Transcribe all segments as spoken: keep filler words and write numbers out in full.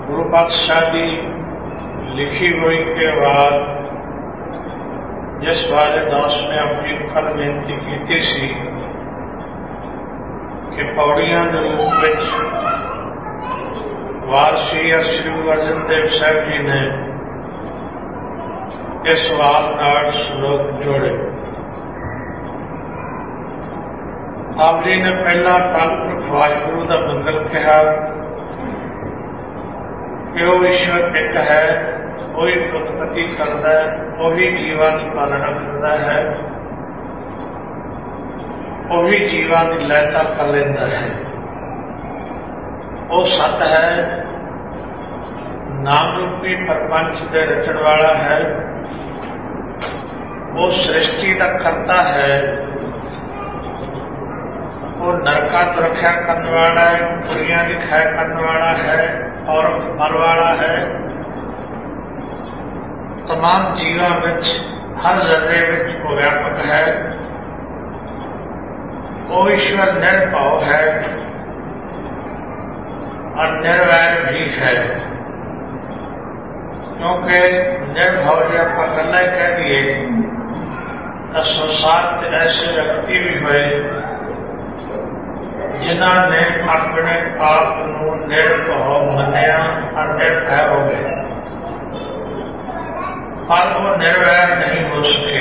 गुरु पातशाह की लिखी हुई के बाद जिस बारे दास ने अपनी कल बेनती की सी कि पौड़ियां के रूप में वारसी श्री गुरु अर्जन देव साहब जी ने इस वाल नाल श्लोक जोड़े। आप जी ने पहला कालपुरख वाहिगुरु का मंगल कहा कि वो ईश्वर एक है, वही उत्पत्ति करता है, वही जीवां की पालना करता है, वही जीवां की लयता कर लेता है। वो सत है, नाम रूपी प्रपंच के रचन वाला है, वो सृष्टि का करता है, वो नरका तो रक्षा करने वाला है, दुनिया की खैर करने वाला है और मर वाला है। तमाम जीवां विच हर जर्रे विच वो व्यापक है। वो ईश्वर निर्भव है और निर्वैर भी है, क्योंकि निर्भव जो आप गल्ला कह दिए तो संसार के ऐसे व्यक्ति भी हुए जिन्होंने अपने आप को निर्भव मनिया और निर्भय हो गए, पर वो निर्वैर नहीं हो सके।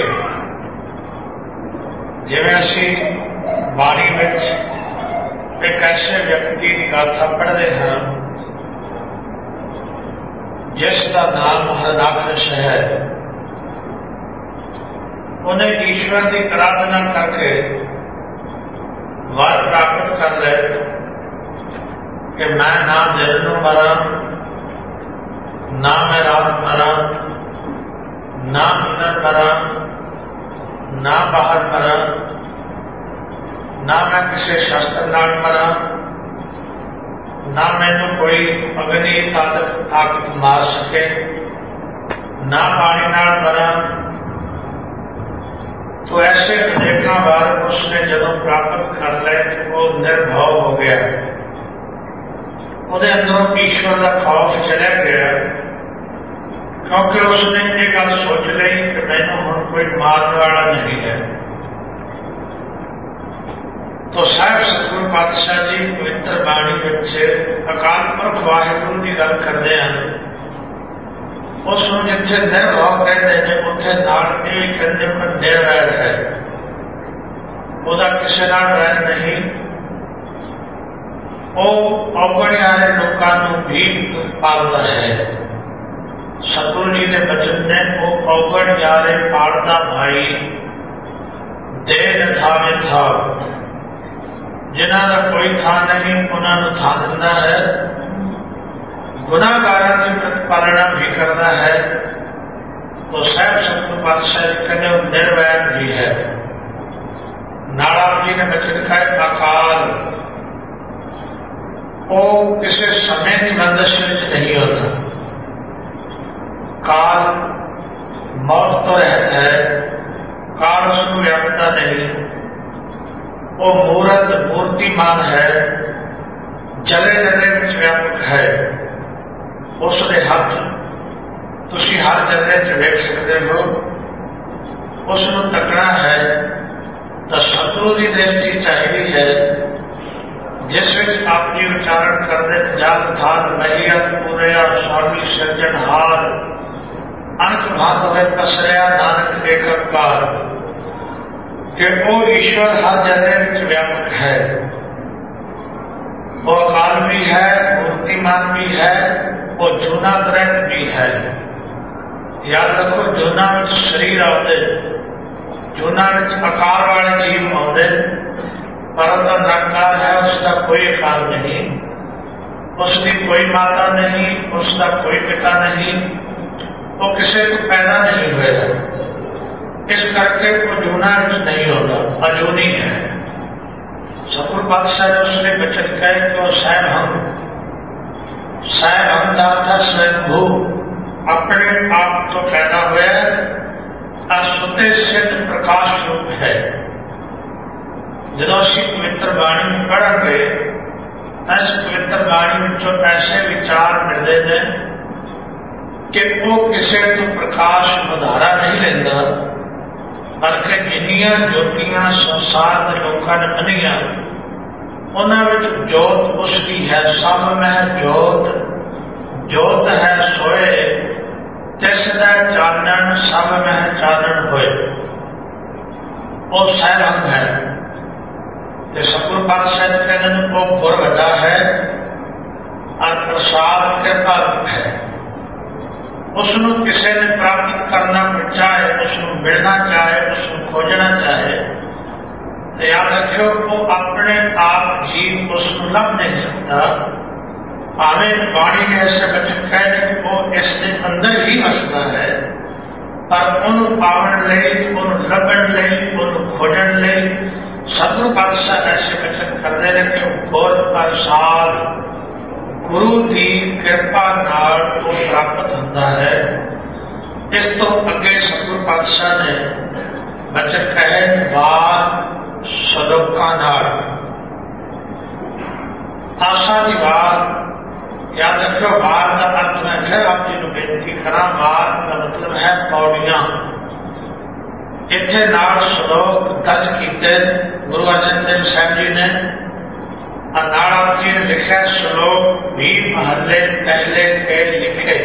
जिवें असी बाणी में एक ऐसे व्यक्ति की गाथा पढ़ते हैं जिसका नाम हरनाकश है। उन्हें ईश्वर की आराधना करके वर प्राप्त कर ले कि मैं ना दिल नूं मरा, ना मैं रात मरा, ना अंदर मरा, ना बाहर मरा, ना मैं किसी शस्त्र नाल मरा, ना मैनू कोई अग्नि ताकत मार सके, ना पानी नाल मरा। तो ऐसे अनेकों बार उसने जब प्राप्त कर ले तो वो निर्भव हो गया, उसके अंदरों ईश्वर का खौफ चला गया, क्योंकि उसने ये गल सोच ली कि मैनू हुण कोई मारने वाला नहीं है। तो साहब सतगुरु पातशाह जी पवित्र बाणी में अकाल पुरख वाहिगुरु की गल करते हैं, उसनूं जिथे निर्भव कहते हैं उत्थे नाल ये कहते पर निर्वैर है, वह किसी नाल वैर नहीं। वो औगण वाले लोगों भी पालता है। सतगुरु जी के बचन ने वो औगण वाले पालता भाई दे न थावे था, जिन्हों का कोई थां नहीं उन्होंने थां दिंदा है, गुनाहगारों की प्रतिपालना भी करता है। तो साहब सतगुरु पातशाह जी कहते वो निर्वैर भी है। नाड़ा जी ने बचन लिखा है अकाल, वो किसी समय की बंदिश नहीं होता। काल मौत तो रहता है, काल उसको व्यापकता नहीं। वो मूर्त मूर्तिमान है, जले जले में व्यापक है। उसके हथ तुसी हर जगह च वेख सकते हो, उसनूं तकना है तो सतगुरु की दृष्टि चाहिए है, जिस विच आपकी उच्चारण करते जल थाल महिया पूरिया स्वामी सिरजनहार, अंक भात होए पसरिया नानक एककार, कि वो ईश्वर हर जगह में व्यापक है। वो अकाल भी है, मूर्तिमान भी है, वो जूना ग्रह भी है। याद रखो जूना में शरीर आते, जूना में आकार वाले जीव आते, पर तो निरंकार है, उसका कोई आकार नहीं, उसकी कोई माता नहीं, उसका कोई पिता नहीं, वो किसी को पैदा नहीं हुआ। इस करके वो जूना नहीं होता, अजूनी है। सतगुरु पातशाह ने उसने बचन कहे कि वो स्वयं हम स्वयं हम का था स्वयंभू, अपने आप तो पैदा हुआ असुते सिद्ध प्रकाश रूप है। जो असी पवित्र बाणी पढ़ांगे इस पवित्र बाणी विचों ऐसे विचार मिलते हैं कि वो किसी तो प्रकाश उधारा नहीं लेंदा, बल्कि जिन्नियां ज्योतियां संसार के लोगों ने बनिया उन्होंने जोत उसकी है। सब में जोत, जोत है सोए, तिसदा चानन सब में चानन होए। वो सहरंग है। ये सतगुरु पातशाह कहते हैं वो गुर वड्डा है और प्रसाद कृपा है। उसनों किसी ने प्राप्त करना चाहे, उसनों मिलना चाहे, उसनों खोजना चाहे तो याद रखियो वो अपने आप जीव उसनों लभ नहीं सकता। भावें बाणी ने ऐसे बचन कह दे वो इसके अंदर ही वसता है, पर उन पावन ले, उन लभन ले, उन खोजन ले सतगुरु पातशाह ऐसे बचन करते रहे कि गुर प्रसाद गुरु की कृपा नाल को प्राप्त होता है। इस तो अगे सतगुरु पातशाह ने बचन कहे वार सलोका नाल। आशा की वार याद रखो, वार का अर्थ मैं फिर आप जी को बेनती करा, वार का मतलब है पौड़ियां। इत्थे नाल श्लोक दर्ज किए गुरु अर्जन देव साहब जी ने, और नाल आप जी ने लिखा श्लोक भी महले पहले के लिखे।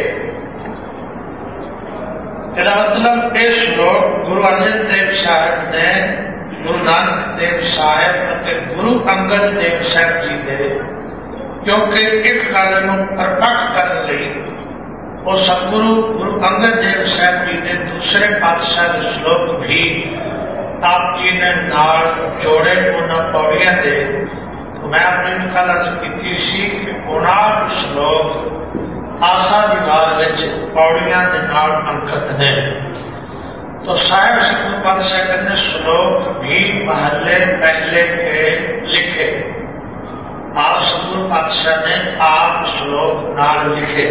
इसका मतलब ये श्लोक गुरु अर्जन देव साहब ने गुरु नानक देव साहब और गुरु अंगद देव साहब जी ने, क्योंकि एक गल को प्रकट करने लई वो सतगुरु गुरु अंगद देव साहब जी के दूसरे पातशाह के श्लोक भी आप जी ने नाल जोड़े उन्होंने पौड़ियां दे। तो मैं अपनी कल अर्ज की सी कि उनाहठ श्लोक आशा की वार पौड़ियां के नाल अंकित ने। तो साहब सतगुरु पातशाह कहते श्लोक भी महले पहले के लिखे। आप सतगुरु पातशाह ने आप श्लोक नाल लिखे।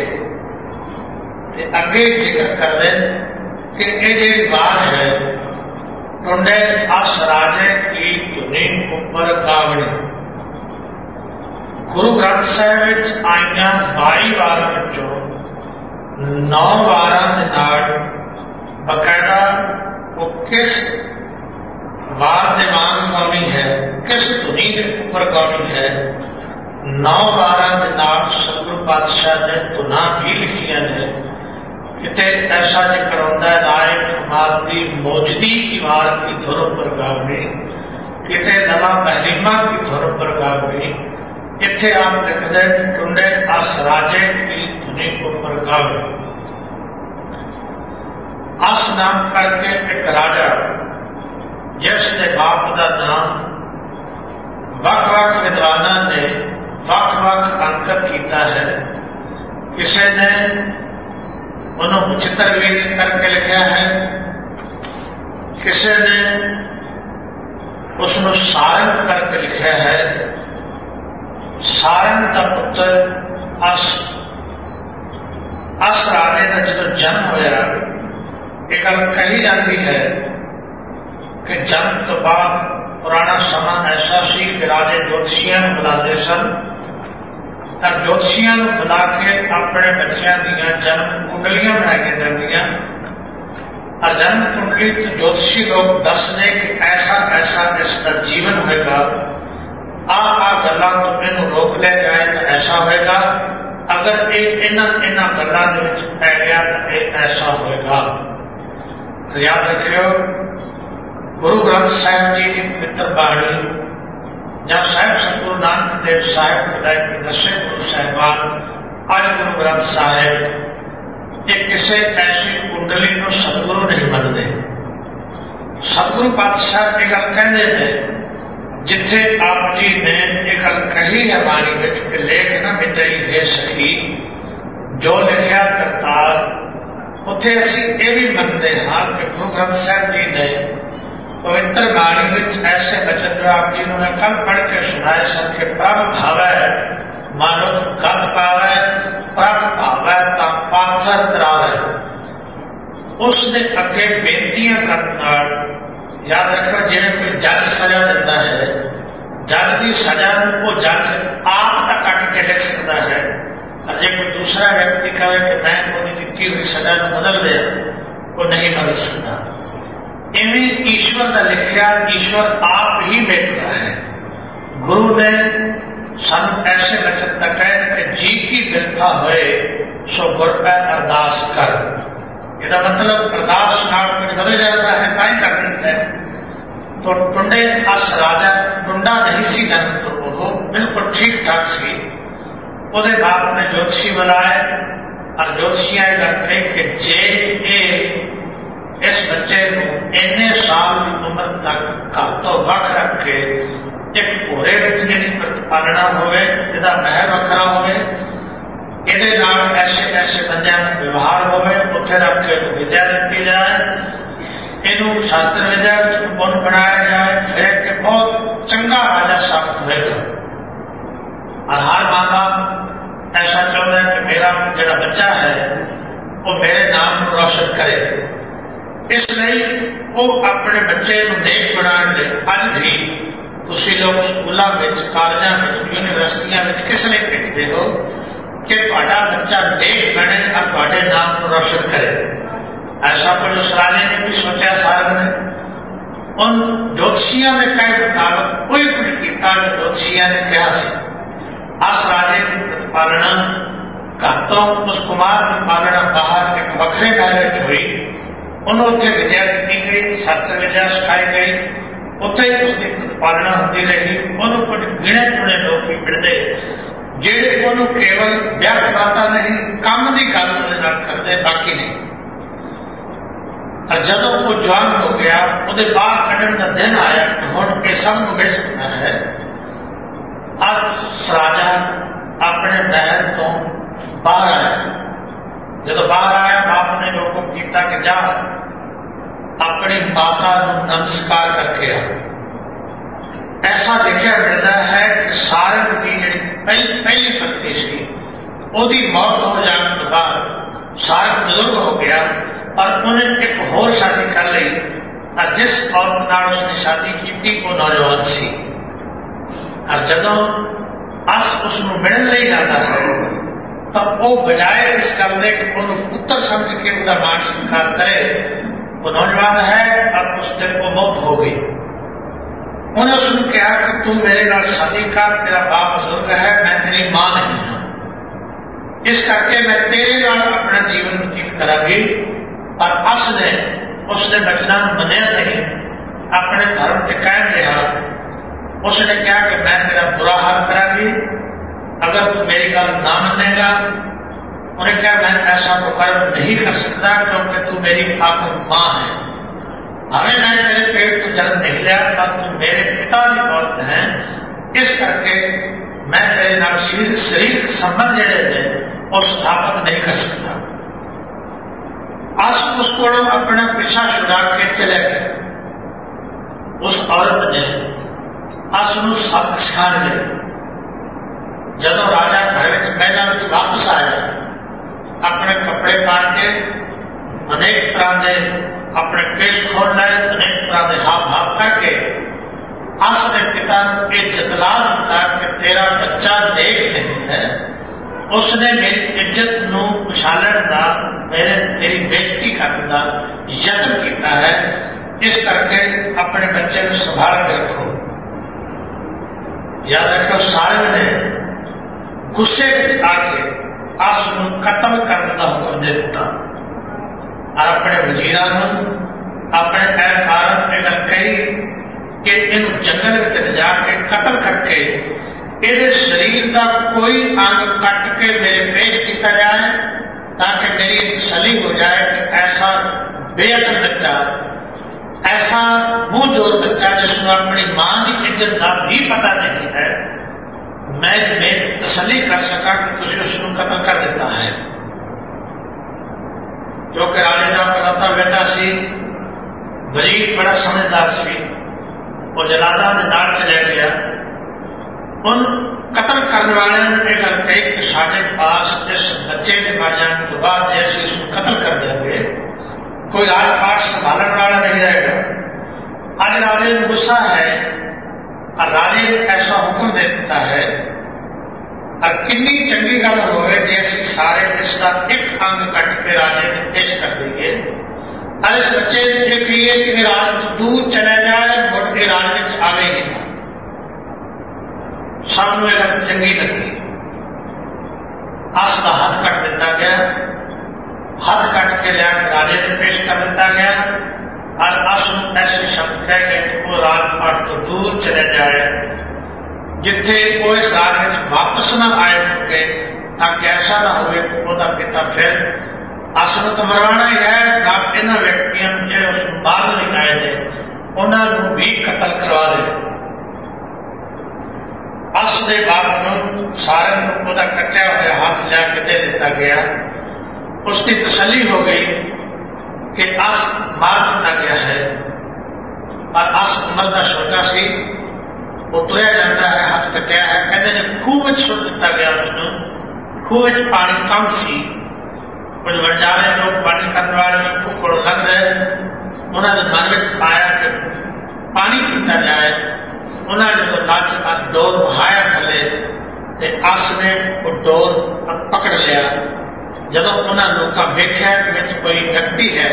अगे जिक्र कर दे कि ये जी बात है टुंडे अस राजे की धुनी उपर गावनी। गुरु ग्रंथ साहिब आईया बाई वार विचों नौ वारां दे नाल बकायदा वो किस वार के वांग गाउनी है, किस धुनी के उपर गाउनी है। नौ वारां के नाल सतगुरु पातशाह ने धुना भी लिखियां ने। किते ऐसा जिक्र होता है राय कमाल की मौजदी की वार की धुर पर गावनी, किते नवा महरीमा की धुर पर गावनी। इत्थे आप लिखते टुंडे अस राजे की धुनी पर गावनी। अस नाम करके एक राजा जिसके बाप का नाम वक् वक् विद्वाना ने वक् वक् अंकित किया है। किसी ने उन्होंने उच्चतर वीर करके लिखा है, किसी ने उसको सारंग करके लिखा है। सारंग का पुत्र अस अस राजे का जो जन्म होया एक गल कही जाती है कि जन्म तो बाद पुराना समा ऐसा सी कि राजे ज्योतिषियों बुलाते सन और ज्योतिषियों बुला के अपने बच्चों दी जन्म कुंडलियां बनाई जाएंगियां और जन्म कुंडली तो ज्योतिषी लोग दस दे कि ऐसा ऐसा इसका जीवन होगा, आ आ गल्लां तो इनू रोक लिया जाए तो ऐसा होगा, अगर एक इन्हां इन्हां गल्लां दे विच पै गया तो यह ऐसा होगा। तो याद रखियो गुरु ग्रंथ साहिब जी की पवित्र बाणी जब साहिब सतगुरु नानक देव साहिब खुदाई के दसे गुरु साहिबान आज गुरु ग्रंथ साहिब ये किसी ऐसी कुंडली को सतगुरु नहीं मनते। सतगुरु पातशाह एक गल कहते हैं जिथे आप जी ने एक गल कही है बाणी में कि लेख न मिटई है सही जो लिखा करतार, उत्थे असी ये भी मनते हाँ कि गुरु ग्रंथ साहिब जी ने पवित्र बाणी में ऐसे बचन जो आप जी ने कल पढ़ के सुनाए सन के प्रभ भावै मानो गत पावै, प्रभ भावै तां पाथर तरावै। उसने अगे बेनतियां करने याद रखो जिन्हें कोई जज सजा दिता है, जज की सजा वो जज आप तक कट के लिख सकता है, और जो कोई दूसरा व्यक्ति कहे कि मैं वो दी हुई सजा को बदल दे, वो नहीं बदल सकता। इन्हें ईश्वर का लिखा, ईश्वर आप ही बेचता है। गुरु ने सन ऐसे लक्षण तक है कि जी की बिरथा हुए सो गुर पर अरदास कर। इसका मतलब अरदास नाम कुछ बदल जाता है, ताई करते हैं। तो टुंडे अस राजा टुंडा नहीं सी जन्म, तो वो बिल्कुल ठीक ठाक सी। ਉਹਦੇ ਬਾਪ ने ज्योतिषी बुलाए और ज्योतिषियां कहे कि जे ए इस बच्चे को इन्ने साल की उम्र तक घर तो वख रख के एक भोरे इसकी प्रतिपालना होवे, इसका महल वखरा होवे, ਇਹਦੇ ਨਾਲ ऐसे ऐसे बंदियां का व्यवहार होवे, उत्थे रख के विद्या दी जाए, इनू शास्त्र विद्या गुण बनाया जाए, फिर के बहुत चंगा राजा साबित होगा। और हर मां बाप ऐसा चाहता है कि मेरा जो बच्चा है वो मेरे नाम को रोशन करे, इसलिए वो अपने बच्चे को नेक बनाने अज भी तुसी लोग स्कूलों में, कॉलेजों में, यूनिवर्सिटियों में किस लिए देखते हो कि ਤੁਹਾਡਾ बच्चा नेक बने और ਤੁਹਾਡੇ नाम को रोशन करे। ऐसा कुछ उस राजे ने भी सोचा, सारंग ने उन ज्योतिषियों ने कहे मुताबिक कोई कुछ किया जो ज्योतिषियों ने कहा सी। अस राजे की प्रतिपालना घर तो उस कुमार की पालना बाहर एक वखरे महल में हुई, उन्होंने उत्थे विद्या दी गई, शास्त्र विद्या सिखाई गई, उत्थे ही उसकी प्रतिपालना होती रही। उन्होंने कुछ गिने चुने लोग भी मिलते ਜਿਹੜੇ ਉਹਨੂੰ केवल व्यर्थ बातें नहीं काम की गल करते, बाकी नहीं। और जब वो जवान हो गया, वो बाहर कढ़न का दिन आया कि हुण ये सब को मिल सकता है। अब राजा अपने महल तो बाहर आया, जब बाहर आया बाप ने लोगों को किया कि जा अपनी माता को नमस्कार करके आ। ऐसा देखा मिलता है कि सारंग की जी पहली पहली पत्नी सी, उसकी मौत हो जाने के बाद सारंग बुजुर्ग हो गया और उन्हें एक होर शादी कर ली, और जिस औरत नाल उसने शादी की वो नौजवान सी। और जदों अस उसको मिलने नहीं जाता है तो वो बजाय इस गल के कि उन्होंने पुत्र समझ के उसका मान स्वीकार करे, वो नौजवान है और उस दिन को मौत हो गई। उन्हें उसने कहा कि तू मेरे नाल शादी कर, तेरा बाप बुजुर्ग है, मैं तेरी मां नहीं हूं, इस करके मैं तेरे नाल अपना जीवन व्यतीत करांगी। और अस ने उसने बचना मनिया नहीं, अपने धर्म से कायम रहा। उसने कहा कि मैं तेरा बुरा हाल करांगी अगर तू मेरी गल ना मनेगा। उन्हें कहा मैं ऐसा तो कर्म नहीं कर सकता क्योंकि तू मेरी आखिर मां है, हमें मैं तेरे पेट को जन्म नहीं लिया, पर तू मेरे पिता की औरत है, इस करके मैं तेरे नाल शरीर संबंध जेड़े ने वो स्थापित नहीं कर सकता। अस उसको अपना पीछा छुड़ा के चले गए। उस औरत ने अस सबक सिखा गए। जब राजा घर में पहला वापस आया, अपने कपड़े पा के अनेक तरह के अपने केश खोल लाए, अनेक तरह के हाव भाव करके अस ने पिता ये जतला दिता कि तेरा बच्चा नेक नहीं है। उसने मेरी इज्जत को उछालन का, मेरे मेरी बेइज्जती करने का यत्न किया है, इस करके अपने बच्चे को संभाल के रखो। याद रखो, सारंग ने गुस्से में आके अस को खत्म करने का हुक्म दे दिता और अपने वजीरा अपने एहलकारों ने गल कही कि इन जंगल में जाके कतल करके ये शरीर का कोई अंग कट के मेरे पेश किया जाए ताकि मेरी तसल्ली हो जाए कि ऐसा बेअकल बच्चा, ऐसा मुंह जोर बच्चा जिसको अपनी मां की इज्जत का भी पता नहीं है, मैं मैं तसल्ली कर सका कि तुझे उसको कतल कर देता है। जो कि राजे का पलता बेटा सी, वजीर बड़ा समझदार सी, वो जलादा के नाल चले गया। उन कतल करने वाले ने गल कही कि साढ़े पास इस बच्चे के मार जाने के बाद जैसे इसको कतल कर देंगे कोई आस पास संभालने वाला नहीं रहेगा। आज राजे को गुस्सा है और राजे ने ऐसा हुक्म दे दिता है और कितनी चंगी गल हो जे असीं सारे इसका एक अंग कट के राजे ने पेश कर दीए और इस बच्चे ने ये कहिए कि राज तो दूर चला जाए मुड़ के राज में आवेगी ना। सबनों यह गल चंगी लगी। अस का हाथ कट दिता गया, हाथ कट के लिया के राजे ने पेश कर दिता गया और अस ऐसे शब्द कह गए कि वो राजपाट तो दूर चले जाए जिथे वो इस राज में वापस ना आए होंगे, ताकि ऐसा ना हो पिता फिर अस तो मरवाना ही है ना। इन्होंने व्यक्तियों जो उस बाहर नहीं आए थे उन्होंने भी कतल करवा दे। अस के बाप सारे कट्टिया हुआ हाथ लिया के दे दिता गया। उसकी तसली हो गई कि अस मार दिता गया है और अस उम्र का छोटा सी वो तुरया जाता है, हाथ कटिया है। कहते ने खूह में सुट दिता गया उसको। खूह में पानी कम सी, कुछ वंजारे लोग पानी करने वाले खूह को लग रहे, उन्होंने मन में आया कि पानी पीता जाए। उन्होंने जो लच का डोर बहाया थले तो अस ने वो डोर पकड़ लिया। जब उन्होंने लोग वेख्या कि कोई व्यक्ति है,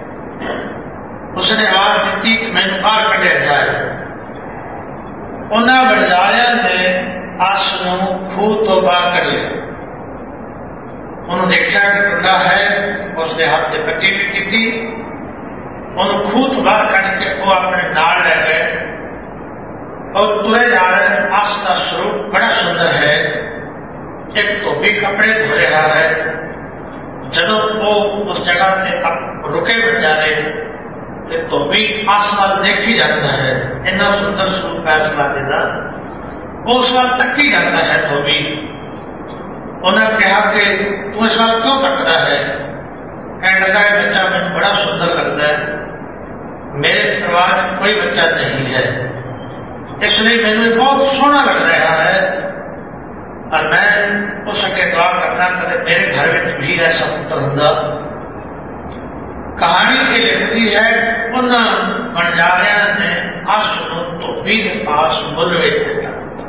उसने आवाज दी कि मैंने बाहर कढ़िया जाए। उन्होंने बड़जारिया ने अस को खूह तो बाहर कर लिया। उन्होंने देखा कि टुंडा है, उसके हाथ से पट्टी भी की थी। उन्होंने खूह तो बाहर करके वो अपने नाल ले गए और तुरे जा रहे। अस का स्वरूप बड़ा सुंदर है, एक तो भी कपड़े धो रहा है। जब वो उस जगह से अब रुके बंजारे तो भी अस वाल देखी जाता है। इन्ना सुंदर स्वरूप है इस राजे का, वो उस वाल तकी जाता है। तो भी उन्हें कहा कि तू इस वाल क्यों तकता है? कह लगा है बच्चा मुझे बड़ा सुंदर लगता है, मेरे परिवार में कोई बच्चा नहीं है, इसलिए मैंने बहुत सोहना लग रहा है और मैं हो सके दुआ करना कदे मेरे घर में भी ऐसा पुत्र होगा। कहानी की लिखती है उन बंजारिया ने अस को धोबी के पास मुल बेच दिया।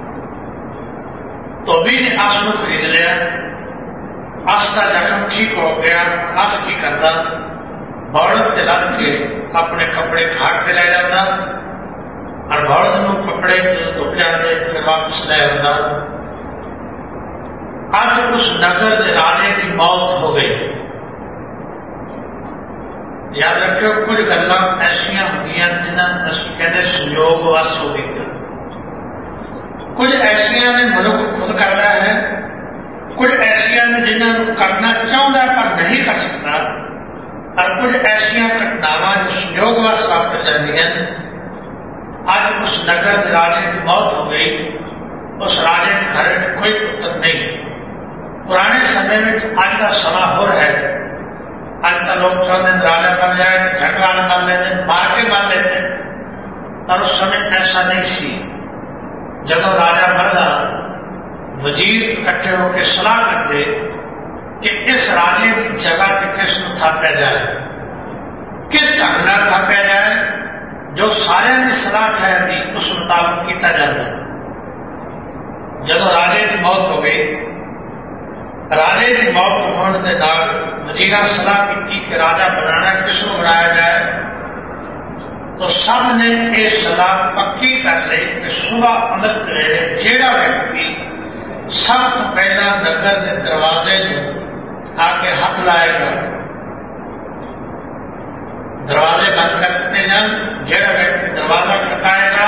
धोबी ने अस को खरीद लिया। अस का जख्म ठीक हो गया। अस की करता बौड़त से लग के अपने कपड़े घाट पे ले जाता और बौड़त को कपड़े धुप जाते फिर वापस ले आता। आज उस नगर के राजे की मौत हो गई। याद रखियो कुछ गल्लां ऐसियां होंदियां जिन्हां असीं कहते संयोग वस हो गई। कुछ ऐसियां ने मनुख खुद करता है, कुछ ऐसियां ने जिन्होंने करना चाहता पर नहीं कर सकता और कुछ ऐसियां घटनावां जो संयोग वस वापर जांदियां। अज उस नगर के राजे की मौत हो गई। उस राजे के घर में कोई पुत्र नहीं। पुराने समय में अज का समा हो रहा है। आज तो लोग चाहते हैं राजा बन जाए तो झट राजा बन लेते, मार के बन लेते, और उस समय ऐसा नहीं सी। जब राजा मरदा वजीर इकट्ठे होकर सलाह करते कि इस राजे की जगह से किसको थापया जाए, किस ढंग नाल थापया जाए, जो सारे की सलाह ठहरती उस मुताबिक किया जाता। जब राजे की मौत हो गई, राजे की मौत होने के नाल वजीरा सलाह की कि राजा बनाना किसको बनाया जाए, तो सब ने यह सलाह पक्की कर ली कि सुबह अमृत वेले जेड़ा व्यक्ति सब तो पहला नगर के दरवाजे में आके हाथ लाएगा, दरवाजे बंद कर दिते जान। जेड़ा व्यक्ति दरवाजा खटकाएगा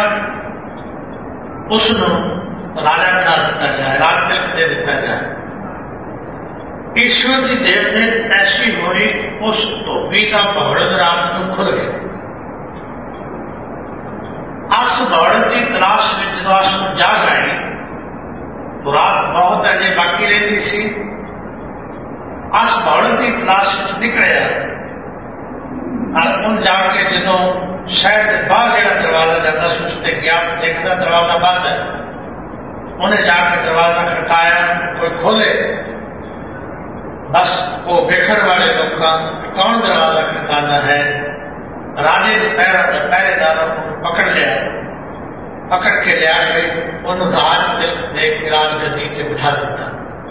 उसनों राजा बना दिता जाए, राज तिलक दे दिता जाए। ईश्वर की देव ने ऐसी हुई, उस धोबी का बौड़त रात को खुल गया। अस बौड़त की तलाश में जो अस जाग आई तो रात बहुत अजे बाकी रहती सी। अस बौड़त की तलाश में निकलिया और उन जाके जो शहर के बाहर जो दरवाजा जाता सोचते गया तो देखता दरवाजा बंद है। उन्हें जाके दरवाजा खटकाया, कोई खोले, बस वो देखने वाले लोग का कौन दरवाजा खटकाना है। राजे के पैर पहरेदारों को पकड़ लिया पकड़ के लिया के उन्होंने राज दे के राजगद्दी पे बिठा दिता।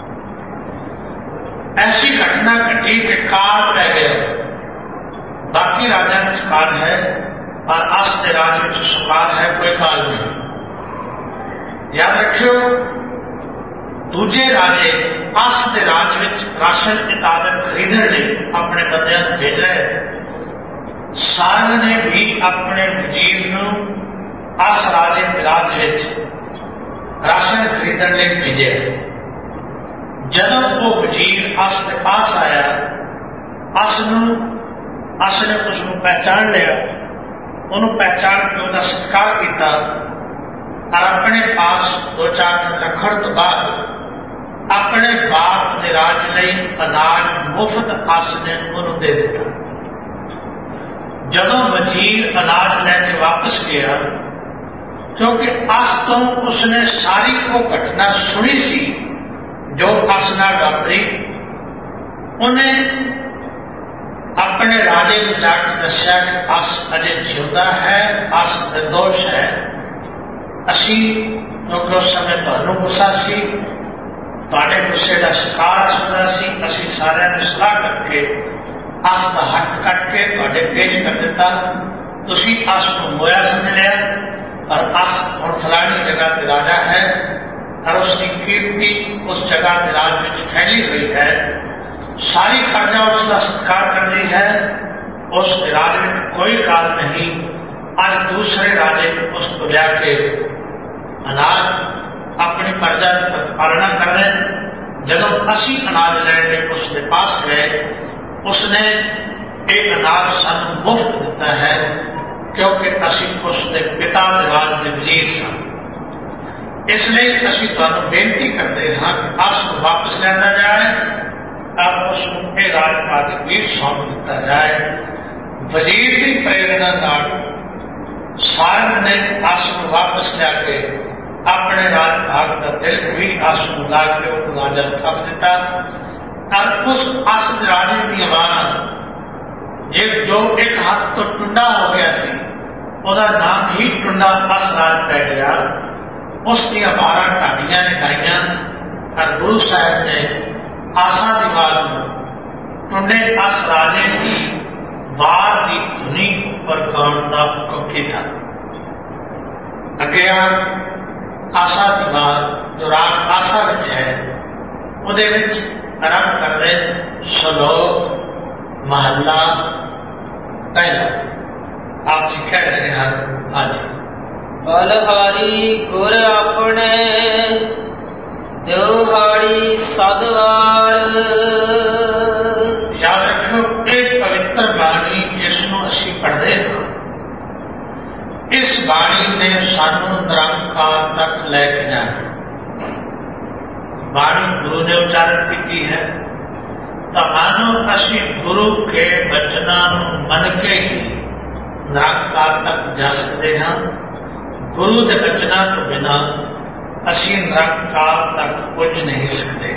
ऐसी घटना घटी कि काल पै गया। बाकी राजा में काल है और अस के राज में सुकाल है, कोई काल नहीं। याद रखियो, दूजे राजे अस के राज में राशन किताबें खरीदने लिए अपने बंदियां भेज रहे। सारंग ने भी अपने वजीर को अस राजे के राज में राशन खरीदने लिए भेजे। जब वो वजीर अस के पास आया, अस अस ने उसको पहचान लिया, उन्होंने पहचान के उसका सत्कार किया और अपने पास दो चार दिन रखने तो बाद अपने बाप के राज लिए अनाज मुफ्त अस ने उन्होंने दे दिता। जदों वजीर अनाज लैके वापस गया, क्योंकि अस तो उसने सारी को घटना सुनी सी जो अस नाल वापरी, उन्हें अपने राजे को जाकर दस्या कि अस अजे जिंदा है, अस निर्दोष है। असी क्योंकि उस समय तुहानू गुस्सा सी, तुहाडे गुस्से का शिकार सुना सी, असी सारिਆਂ ने सलाह करके अस का हथ कट के तुहाडे पेश कर दिता। तुसी अस को मोया समझ लिया और अस हुण फलानी जगह ते राजा है और उसकी कीर्ति उस जगह के राज में फैली हुई है। सारी प्रजा उसका सत्कार कर रही है, उस राज में कोई काल नहीं। आज दूसरे राजे उसको लिया के अनाज अपनी प्रजा की प्रतिपालना कर रहे। जब असी अनाज लैके उसके पास गए, उसने एक अनाज सानू मुफ्त दिता है, क्योंकि असी उसके पिता के राज के वजीर सन। इसलिए असी तुहानू बेनती करते हैं कि अस को वापस लिया जाए और उसको ये राजपाट भी सौंप दिता जाए। वजीर की प्रेरणा नाल सारंग ने अस को वापस लिया के अपने राजभाग का दिल भी अस को ला के राजा थप दिता और उस अस राजे की आवाज एक जो एक हाथ तो टुंडा हो गया सी, उसका नाम ही टुंडा अस राज पै गया। उसकी बारह ढाडियां ने गाइया और गुरु साहब ने आसा दीवार टुंडे अस राजे की वार की धुनी पर गाने का हुक्म किया। अगे आसा दीवार जो राग आसा विच है, उहदे विच आरंभ करदे श्लोक महला पहला। आप जी कह रहे हैं आज बलहारी गुर अपने जोहाड़ी सदवार। याद रखो, एक पवित्र बाणी जिसनों असी पढ़ते हैं, इस बाणी ने सानू निरंकार तक लैके जाना। बाणी गुरु ने उच्चारण की है, तो मानो असी गुरु के वचनों मन के ही निरंकार तक जा सकते हैं। गुरु के वचनों तो बिना असी निरंकार तक कुछ नहीं सकते।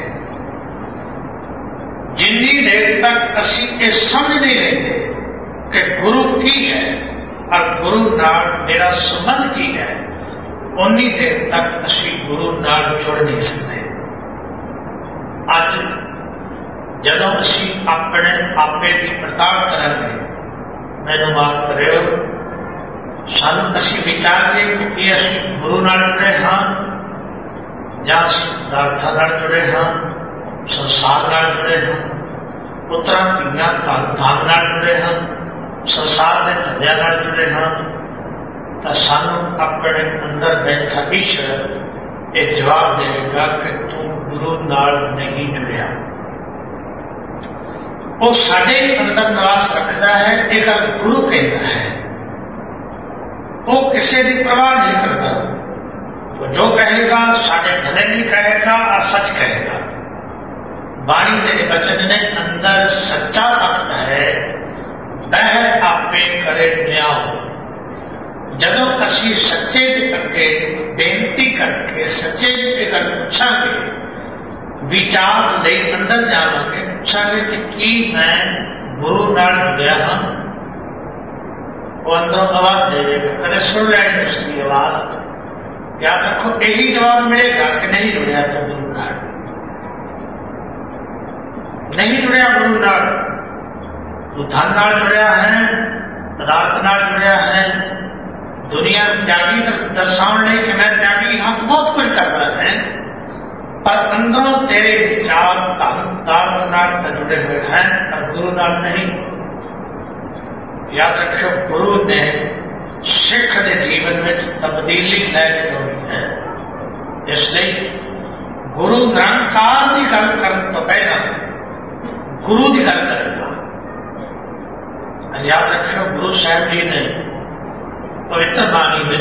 जिन्नी देर तक असी ये समझ नहीं लेते कि गुरु की है और गुरु नाल मेरा संबंध की है, उन्नी देर तक असी गुरु नाल जुड़ नहीं सकते। अज जदों असी अपने आपे की पड़ताल करेंगे, मैनू माफ करियो, सानू असी विचार कि असी गुरु नाल जुड़े हाँ ਜਾਂ ਪਦਾਰਥਾਂ ਨਾਲ जुड़े हाँ, संसार ਨਾਲ जुड़े हाँ, पुत्रां धीआं धन ਨਾਲ जुड़े हाँ, संसार के धंधिਆਂ ਨਾਲ जुड़े हाँ, तो सानू अपने अंदर बैठा ईश्वर ये जवाब देगा कि तू गुरु नाल नहीं जुड़िया। वो साडे अंदर निवास रखता है, एक गुरु कहता है, वो किसी की परवाह नहीं करता। वो जो कहेगा साढ़े भले नहीं कहेगा और सच कहेगा। बाणी के वचन ने अंदर सच्चा रखता है, वह आपे करे न्याय। जदों असी सच्चे के अगे बेनती करके सच्चे के अगर पूछांगे, विचार ले अंदर जावांगे, पूछांगे कि की मैं गुरु नाल जुड़िया हाँ, वो अंदरों आवाज देगा। कदे सुन लेंगे उसकी आवाज, याद रखो यही जवाब मिलेगा कि नहीं जुड़िया तो गुरु नाल, नहीं जुड़िया गुरु नाल, तू धन नाल जुड़िया है, पदार्थ नाल जुड़िया है, दुनिया त्यागी दर्शाने कि मैं त्यागी हाँ, तो बहुत कुछ कर रहा है, पर अंदरों तेरे विचार पदार्थ नाल तो जुड़े हुए हैं, पर गुरु नाल नहीं। याद रखो गुरु ने सिख के जीवन में तब्दीली लैके आनी है, इसलिए गुरु निरंकार की गल करने तो पहला गुरु की गल करेगा। याद रखो गुरु साहब जी ने पवित्र बाणी में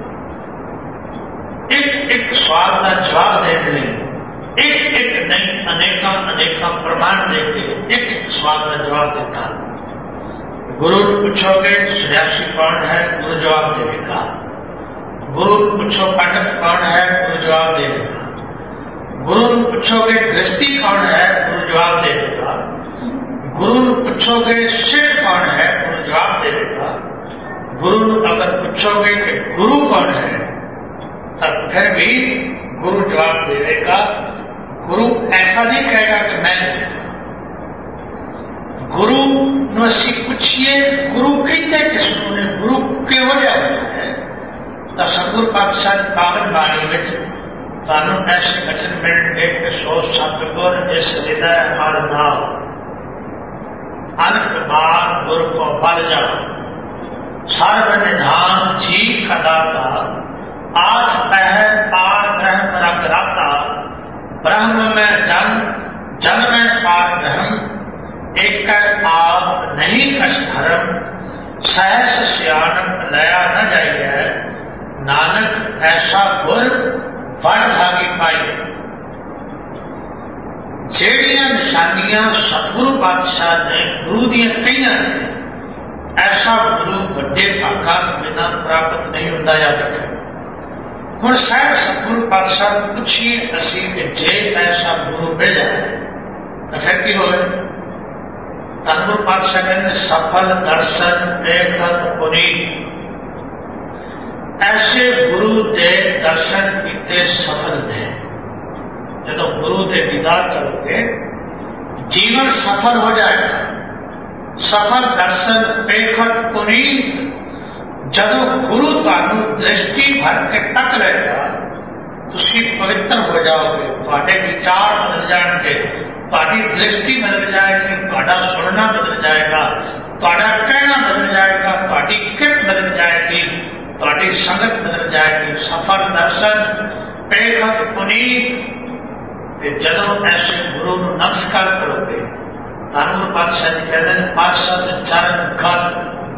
एक एक सवाल का जवाब देने लिए एक एक नहीं अनेक अनेक प्रमाण देके एक एक सवाल का जवाब देता। गुरु पूछोगे सन्यासी कौन है, गुरु जवाब देगा। गुरु पूछो पंडित कौन है, गुरु जवाब देगा। गुरु पूछोगे गृहस्थी कौन है, गुरु जवाब देगा। गुरु पूछोगे सिख कौन है, गुरु जवाब देगा। गुरु अगर पूछोगे कि गुरु कौन है, तब फिर भी गुरु जवाब देगा। गुरु ऐसा नहीं कहेगा कि मैं गुरु ਨੂੰ ਅਸੀਂ ਪੁੱਛੀਏ ਗੁਰੂ ਕਹਿੰਦੇ ਕਿਸ ਨੂੰ ਨੇ, ਗੁਰੂ ਕਿਹੋ ਜਿਹਾ ਹੁੰਦਾ ਹੈ, ਤਾਂ ਸਤਿਗੁਰ ਪਾਤਸ਼ਾਹ ਦੀ ਪਾਵਨ ਬਾਣੀ ਵਿੱਚ ਤੁਹਾਨੂੰ ਐਸੇ ਬਚਨ ਮਿਲਣਗੇ ਕਿ ਸੋ ਸਤਿਗੁਰ ਇਸ ਹਿਰਦੈ ਹਰ ਨਾਮ ਅਨਕ ਬਾਰ ਗੁਰ ਕੋ ਬਲ ਜਾ ਸਰਬ ਨਿਧਾਨ ਜੀ का दाता आज पह पार ब्रह्म रग राता ब्रह्म में जन जन में पार ब्रह्म एक आप नहीं कस धर्म सहस सियानक लया न जाइए नानक ऐसा गुर बड़ भागी पाई। जेड़ियां निशानियां सतगुरु पातशाह ने गुरु दी कई ने, ऐसा गुरु बड़े भागा बिना प्राप्त नहीं होता। याद रखें हुण साहब सतगुरु पातशाह पूछिए असी कि जे ऐसा गुरु मिल जाए तो फिर की होवे। सतगुरु पातशाह कहते सफल दर्शन देखत पुनीत, ऐसे गुरु के दर्शन किते सफल ने। जब गुरु के दीदार करोगे जीवन सफल हो जाएगा। सफल दर्शन देखत पुनीत, जब गुरु तुहानू दृष्टि भर के तक लेगा तुसी पवित्र हो जाओगे, तुहाडे विचार बदल जाएंगे, तुहाडी दृष्टि बदल जाएगी, तुहाडा सुनना बदल जाएगा, तुहाडा कहना बदल जाएगा, तुहाडी किट बदल जाएगी, तुहाडी संगत बदल जाएगी। सफल दर्शन देखत पुनीत, जदों ऐसे गुरु नूं नमस्कार करोगे धर्म पातशाह जी कहते हैं पातशाह चरण गत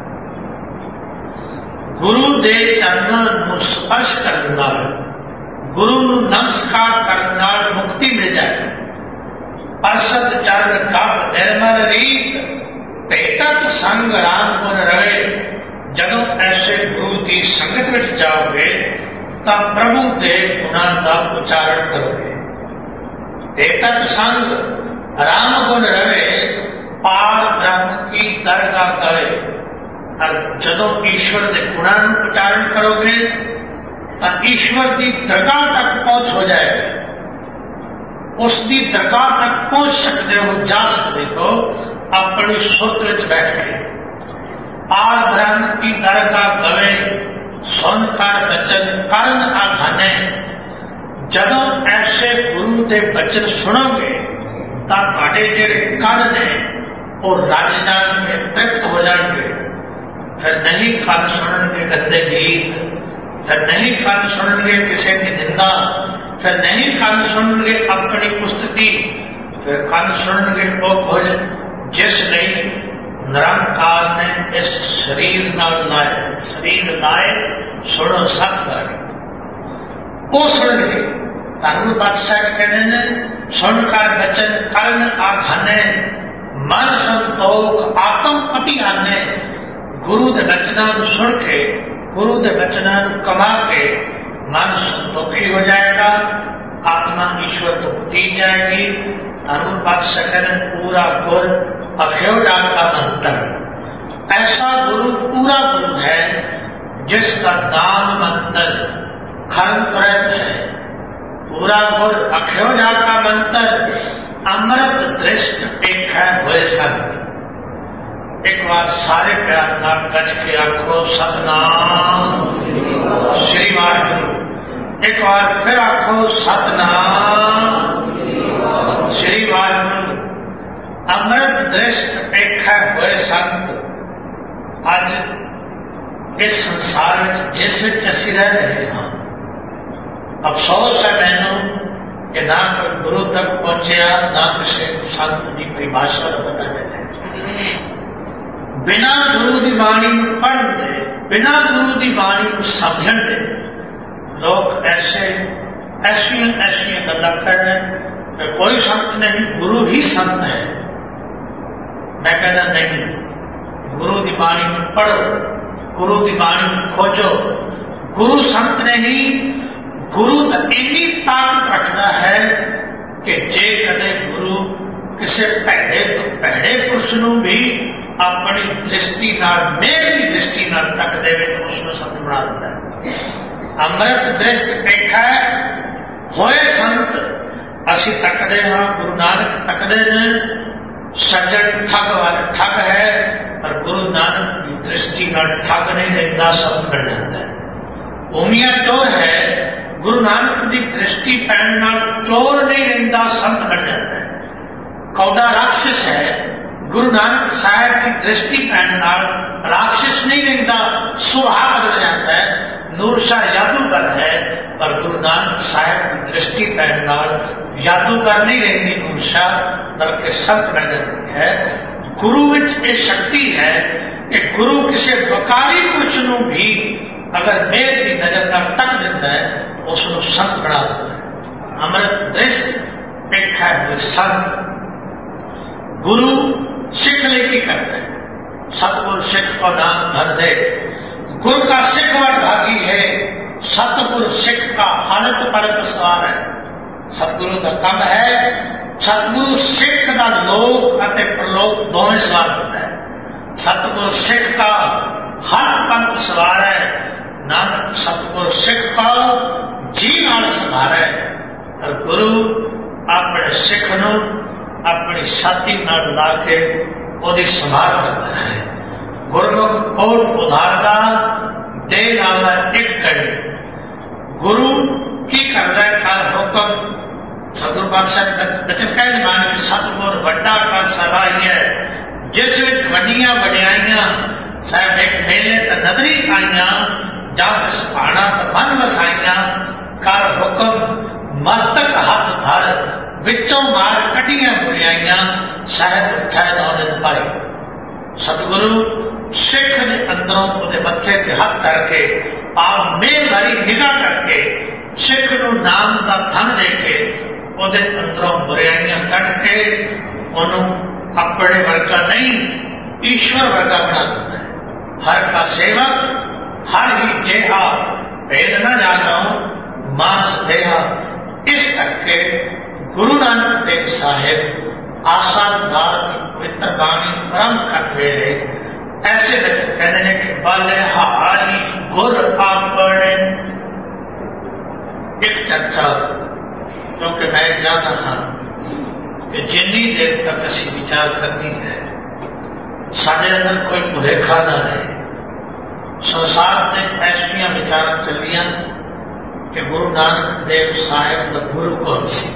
गुरु दे चरणों नूं स्पर्श करन नाल गुरु नूं नमस्कार करन नाल मुक्ति मिल जाएगी। पातशाह चरण गत निर्मल रीत भेटत संग राम गुण रहे। जदों ऐसे गुरु की संगत में जाओगे तब प्रभु के गुणां का उच्चारण करोगे। भेटत संग राम गुण रवे पार ब्रह्म की दरगाह करे। और जदों ईश्वर के गुणां उच्चारण करोगे तो ईश्वर की दरगाह तक पहुंच हो जाएगी। उसकी दरगाह तक पहुंच सकते हो, जा सकते हो अपनी सुत में बैठ के। पार ब्रह्म की दरगाह गवे सुनकर बचन करन आघाने। जदों ऐसे गुरु के बचन सुनोगे तो तुहाडे जिहड़े कन ने वो रच जाएंगे, तृप्त हो जाएंगे। फिर नहीं कन सुननगे गंदे गीत, फिर नहीं कन सुननगे किसी की निंदा, फिर नहीं कन सुननगे अपनी उस्तति, फिर कन सुननगे वो कुछ जिस नहीं निरंकार ने इस शरीर नाल लाए। शरीर लाए सुनो सतगुर वो सुनगे। धर्म पातशाह कहते हैं सुनकर बचन करन आघाने मन संतोख आत्म पति आने। गुरु के बचना सुन के गुरु के बचना कमा के मन संतोखी हो जाएगा, आत्मा ईश्वर को पति जाएगी। धर्म पातशाह कहते पूरा गुर अख्यो डालता मंत्र। ऐसा गुरु पूरा गुरु है जिसका नाम मंत्र खर्म तुरंत है पूरा गुर अख्यो जाका मंत्र अमृत दृष्ट पेखा हुए संत। एक बार सारे प्यार नाम कज के आखो सतनाम श्री वाहिगुरु। एक बार फिर आखो सतनाम श्री वाहिगुरु। अमृत दृष्ट पेखा हुए संत। अज इस संसार जिस विच असीं रह रहे हैं, अफसोस है मैनू कि ना कोई गुरु तक पहुंचया, ना किसी संत की परिभाषा का पता चले। बिना गुरु की बाणी पढ़न दे, बिना गुरु की बाणी को समझण दे लोग ऐसे ऐसिया ऐसिया गल्लां कर रहे हैं। कोई संत नहीं, गुरु ही संत है। मैं कहना नहीं, गुरु की बाणी पढ़ो, गुरु की बाणी खोजो। गुरु संत नहीं, गुरु तो इन्नी ताकत रखता है कि जे कदे गुरु किसी भैड़े तो भैड़े पुरुष को भी अपनी दृष्टि नाल, मेरी दृष्टि नाल तक दे तो उसमें संत बना देता है। अमृत दृष्ट पेखा होए संत। असी तकते हाँ, गुरु नानक तकते ने, सज्जन ठग वाले ठग है, पर गुरु नानक की दृष्टि नाल ठग नहीं रहता, संत बन जाता है। भूमिया चोर है, गुरु नानक की दृष्टि पैन नाल चोर नहीं रहता, संत बन जाता है। कौड़ा राक्षस है, गुरु नानक साहब की दृष्टि पैन नाल राक्षस नहीं रहता, सुहा बदल जाता है। नूरशाह जादूगर है, पर गुरु नानक साहब की दृष्टि पैन नाल जादूगर नहीं रहती नूरशाह, बल्कि संत बन जाती है। गुरु विच ये शक्ति है कि गुरु किसी वकारी पुरुष को भी अगर मेर की नजर का तक देता है, उसको संत बना देता है। अमृत दृष्ट पेखा हुए संत। गुरु सिख लेके करता है, सतगुरु सिख को नाम धर दे। गुरु का सिख वर भागी है, सतगुरु सिख का हालत परत सवार है। सतगुरु का कम है, सतगुरु सिख का लोक अते प्रलोक दोवें सवार होता है। सतगुरु सिख का हर पंथ सवार है। नानक सतगुरु सिख का जी नाल संभारे, और गुरु अपने सिख नू अपनी छाती नाल ला के ओदी संभाल करता है। गुरमुख कोट उधारदा दे नाम एक कड़ी। गुरु की करदा है का हुक्म। सतगुरु पातशाह बचन कह मान के सतगुर वड्डा का सवाई है, जिस विच वड्डियां वड्याइयां साहब एक मेले ते नदरी आईयां, जब सुभाना तो मन वसाइया। कर हुक्म मस्तक हाथ धर, विचों मार कटियां बुरियाइयां, शहद उठाए दौलत पाई। सतगुरु सिख ने अंदरों उहदे मत्थे ते हथ करके आप मेल भरी निगाह करके सिख नूं नाम का धन दे के उहदे अंदरों बुरियाइयां कट के उन्हों अपने वर्गा नहीं ईश्वर वर्गा बना देता है। हर का सेवक हर ही जेहा, भेद न जानो मानस देहा। इस करके गुरु नानक देव साहेब आसादार की पवित्र बाणी परम कर वेले ऐसे कहते हैं कि बाले हारी गुर आपने। एक चर्चा क्योंकि मैं जानता हाँ कि जिन्नी देर तक असी विचार करनी है, साढ़े अंदर कोई भुलेखा ना रहे। संसार में ऐसिया विचार चलिया कि गुरु नानक देव साहेब का गुरु कौन सी,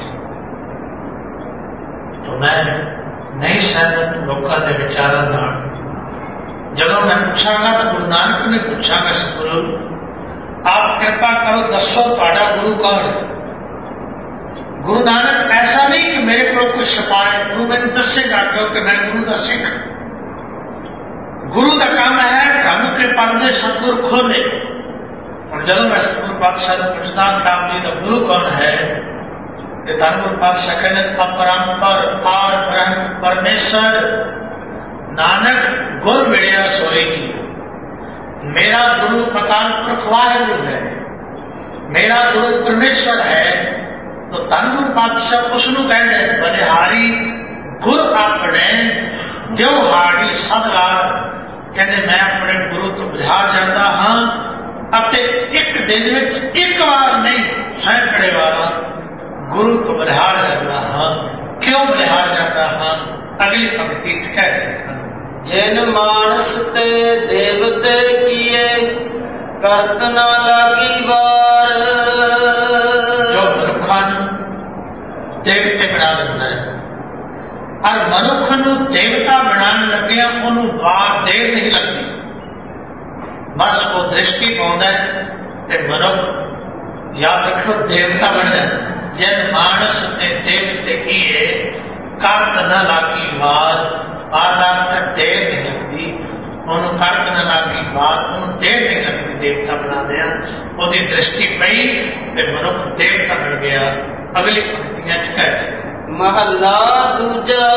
तो मैं नहीं सहमत लोगों के विचारों नाल। जब मैं पूछागा तो गुरु नानक ने पूछागा, सतगुरु आप कृपा करो दसो तुहाडा गुरु कौन है। गुरु नानक ऐसा नहीं कि मेरे को कुछ छपाए, गुरु मैंने दसेगा क्योंकि मैं गुरु का सिख। गुरु का काम है धर्म के पर्दे सतगुरु खोले। और जब मैं सतगुरु पातशाह पूछता काम जी तो गुरु कौन है, ये धर्मगुरु पातशाह कहने अपरंपर पार ब्रह्म परमेश्वर नानक गुर मिलिया सोएगी। मेरा गुरु अकाल पुरख वाहिगुरु है, मेरा गुरु परमेश्वर है। तो धर्मगुरु पातशाह उसनू कहते बलिहारी गुर अपने दिव हाड़ी सदगार। कहते मैं अपने गुरु तो बिहार जाता हाँ, ਅਤੇ ਇੱਕ ਦਿਨ ਵਿੱਚ ਇੱਕ ਵਾਰ ਨਹੀਂ ਸੈਂਕੜੇ ਵਾਰਾਂ ਗੁਰੂ ਤੋਂ ਬਲਿਹਾਰ ਜਾਂਦਾ ਹਾਂ। ਕਿਉਂ ਬਲਿਹਾਰ ਜਾਂਦਾ ਹਾਂ? ਅਗਲੀ ਪੰਕਤੀ ਚ ਕਹਿ ਰਹੇ ਹਨ, ਜਿਨ ਮਾਨਸ ਤੇ ਦੇਵਤੇ ਕੀਏ ਕਰਤ ਨਾ ਲਾਗੀ ਵਾਰ। ਜੋ ਮਨੁੱਖਾਂ ਨੂੰ ਦੇਵਤੇ ਬਣਾ ਦਿੰਦਾ ਹੈ, ਔਰ ਮਨੁੱਖ ਨੂੰ ਦੇਵਤਾ ਬਣਾਉਣ ਲੱਗਿਆ ਉਹਨੂੰ ਵਾਰ ਦੇਰ ਨਹੀਂ ਲੱਗਦੀ। ਬਸ ਉਹ ਦ੍ਰਿਸ਼ਟੀ ਪਾਉਂਦਾ ਤੇ ਮਨੁੱਖ ਯਾਦ ਰੱਖੋ ਦੇਵਤਾ ਬਣ ਜਾਂਦਾ। ਜਿਨ ਮਾਨਸ ਤੇ ਦੇਵਤੇ ਕੀਏ ਕਰਤ ਨਾ ਲਾਗੀ ਵਾਰ। ਵਾਰ ਦੇਰ ਨਹੀਂ ਲੱਗਦੀ ਉਹਨੂੰ, ਕਰਤ ਨਾ ਲਾਗੀ ਵਾਰ ਉਹਨੂੰ ਦੇਰ ਨਹੀਂ ਲੱਗਦੀ ਦੇਵਤਾ ਬਣਾਉਂਦੇ ਆ। ਉਹਦੀ ਦ੍ਰਿਸ਼ਟੀ ਪਈ ਤੇ ਮਨੁੱਖ ਦੇਵਤਾ ਬਣ ਗਿਆ। ਅਗਲੀ ਪੰਕਤੀਆਂ ਚ ਕਹਿ ਮਹੱਲਾ ਦੂਜਾ,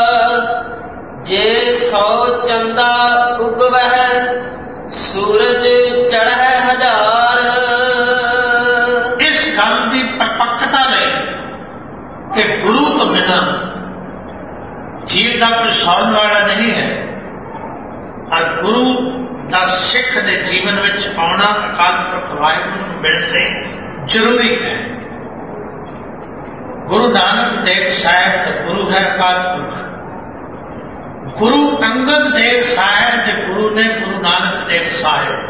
ਜੇ ਸੌ ਚੰਦਾ ਉਗਵਹਿ ਸੂਰਜ ਚੜ੍ਹੈ ਹਜ਼ਾਰ। ਇਸ ਗੱਲ ਦੀ ਪਰਪੱਕਤਾ ਲਈ ਕਿ ਗੁਰੂ ਤੋਂ ਬਿਨਾਂ ਜੀਵ ਦਾ ਕੋਈ ਸੌਣ ਵਾਲਾ ਨਹੀਂ ਹੈ, ਔਰ ਗੁਰੂ ਦਾ ਸਿੱਖ ਦੇ ਜੀਵਨ ਵਿੱਚ ਆਉਣਾ ਅਕਾਲ ਪੁਰਖ ਵਾਹਿਗੁਰੂ ਨੂੰ ਮਿਲਣ ਲਈ ਜ਼ਰੂਰੀ ਹੈ। ਗੁਰੂ ਨਾਨਕ ਦੇਵ ਸਾਹਿਬ ਦਾ ਗੁਰੂ ਹੈ ਅਕਾਲ ਪੁਰਖ। गुरु अंगद देव साहब के गुरु ने गुरु नानक देव साहब।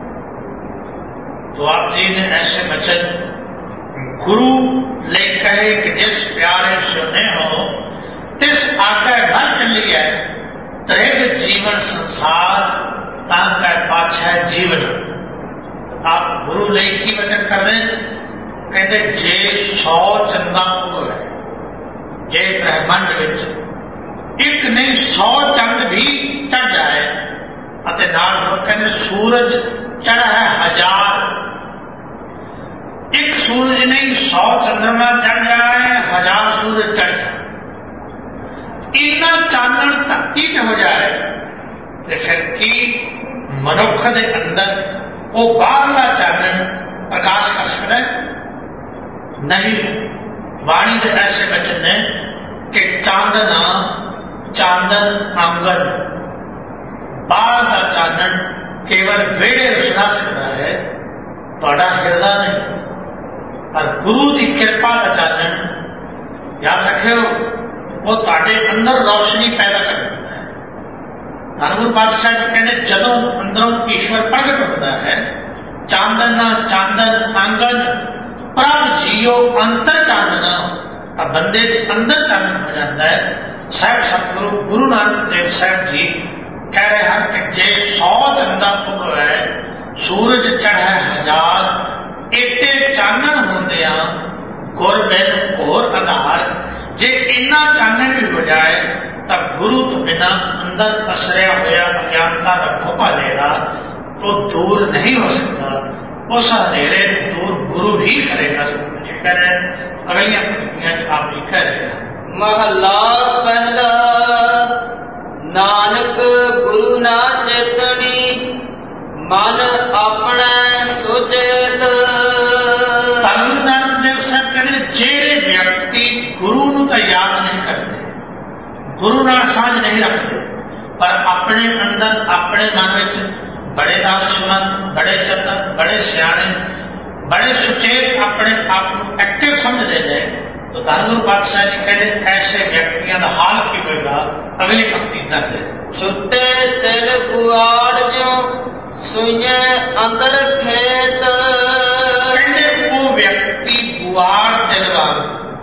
तो आप जी ने ऐसे वचन गुरु ले कहे कि जिस प्यारे सुने हो तिस आगे घर चली है त्रेग जीवन संसार तांका पाछा जीवन। आप गुरु ले की वचन कर रहे कहते जे सौ चंदा को है जे ब्रह्मंड विच एक नहीं सौ चंद भी चढ़ जाए अते नाल कहते सूरज चढ़ा है हजार। एक सूरज नहीं सौ चंद्रमा चढ़ जाए हजार सूरज चढ़ जाए। इन्ना चानण धरती ते हो जाए तो फिर की मनुख के अंदर वो बाहरला चानण प्रकाश कर सकता है नहीं। वाणी के ऐसे वचन ने कि चांदना चांदन आंगन बाहर का चानन केवल वेड़े रुसना सकता है थोड़ा हिरदा नहीं। और गुरु की कृपा का चानन याद रखियो वो ताड़े अंदर रोशनी पैदा कर देता है। धर्मगुरु पातशाह जी कहते जदों अंदरों ईश्वर प्रगट होता है चांदना चांदन आंगन प्रभ जियो अंतर चांदना और बंदे अंदर चानन हो जाता है। साहब सतगुरु गुरु नानक देव साहब जी कह रहे हैं कि जे सौ चंदा पुग है सूरज चढ़े हजार एते चानन होंदिया गुर बिन घोर आधार। जे इन्ना चानन भी हो जाए तब गुरु तो बिना अंदर पसरिया होया अज्ञानता का खोपा लेगा तो दूर नहीं हो सकता। उस अंधेरे दूर गुरु ही करेगा। कह रहे अगलियां पंक्तियां आप भी कह रहे हैं। महला पहला नानक गुरु ना चेतनी मन अपना सुचेत। गुरु नानक देव साहब कहते जेड़े व्यक्ति गुरु नूं तो याद नहीं करते गुरु नाल साझ नहीं रखते पर अपने अंदर अपने मन में बड़े दानशमंद बड़े चतुर बड़े सियाणे बड़े सुचेत अपने आप को एक्टिव समझते हैं तो धर्मगुरु पातशाह जी कहते ऐसे व्यक्तियों का हाल की होगा। अगली पंक्ति दस दे छुट्टे तिल बुआड़ जो सुइए अंदर खेत। कहते वो व्यक्ति बुआड़ तिल वाल